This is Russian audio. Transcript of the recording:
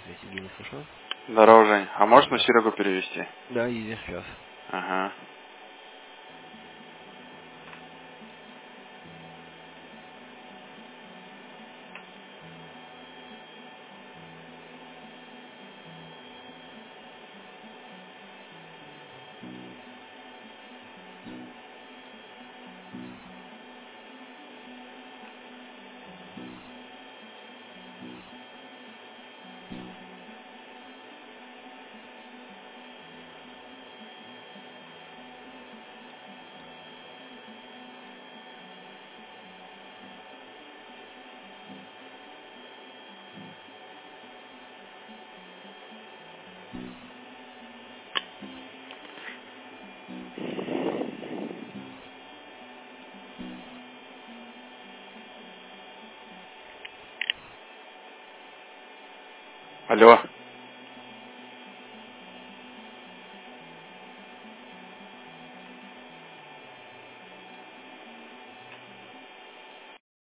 Здравствуйте, Евгений, слышу вас? Здорово, Жень. А можешь на Да. Серегу перевести? Да, иди сейчас. Ага. Алло.